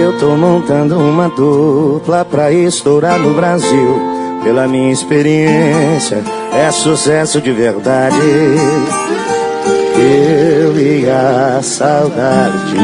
Eu tô montando uma dupla pra estourar no Brasil. Pela minha experiência, é sucesso de verdade. Eu e a saudade.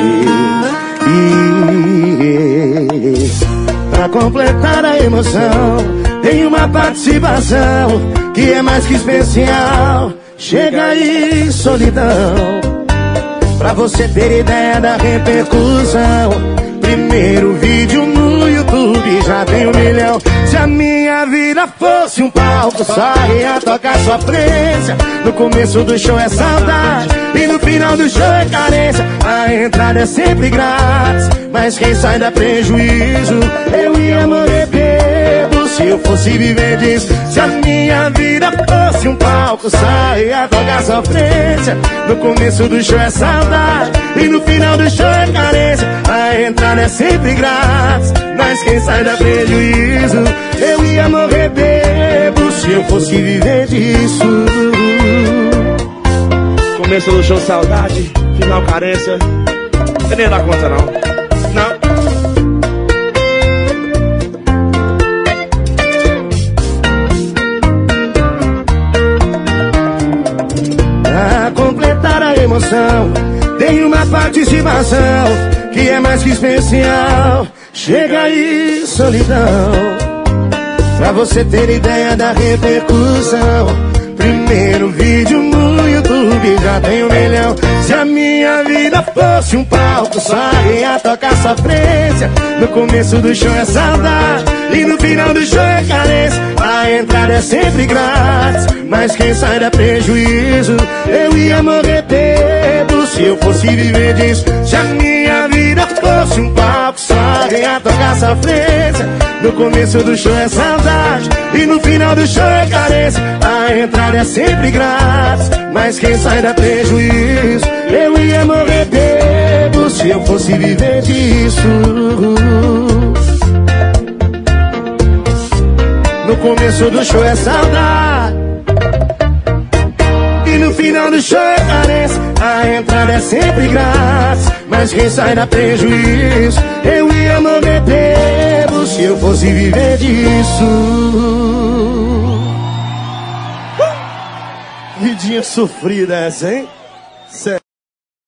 Pra completar a emoção, tem uma participação que é mais que especial. Chega aí, solidão, pra você ter ideia da repercussão. Primeiro vídeo no YouTube já tem 1 milhão. Se a minha vida fosse um palco, só ia tocar sofrência. No começo do show é saudade e no final do show é carência. A entrada é sempre grátis, mas quem sai dá prejuízo. Eu ia morrer bêbado se eu fosse viver disso. Se a minha vida fosse um palco, só ia tocar sofrência. No começo do show é saudade e no final do show é carência. A entrada é sempre grátis, mas quem sai dá prejuízo. Eu ia morrer bêbado se eu fosse viver disso. Começo do show saudade, final carência. Você nem dá conta não. Não. Pra completar a emoção, tem uma participação que é mais que especial. Chega aí, solidão, pra você ter ideia da repercussão. Primeiro vídeo no YouTube já tem 1 milhão. Se a minha vida fosse um palco, só ia tocar sofrência. No começo do show é saudade e no final do show é carência. A entrada é sempre grátis, mas quem sai dá prejuízo. Eu ia morrer bêbado se eu fosse viver disso. Se a minha vida fosse um palco, só ia tocar sofrência. No começo do show é saudade e no final do show é carência. A entrada é sempre grátis, mas quem sai dá prejuízo. Eu ia morrer bêbado se eu fosse viver disso. No começo do show é saudade e no final do show é carência. A entrada é sempre grátis, mas quem sai dá prejuízo. Eu ia morrer bêbado se eu fosse viver disso. Vidinha sofrida essa, hein?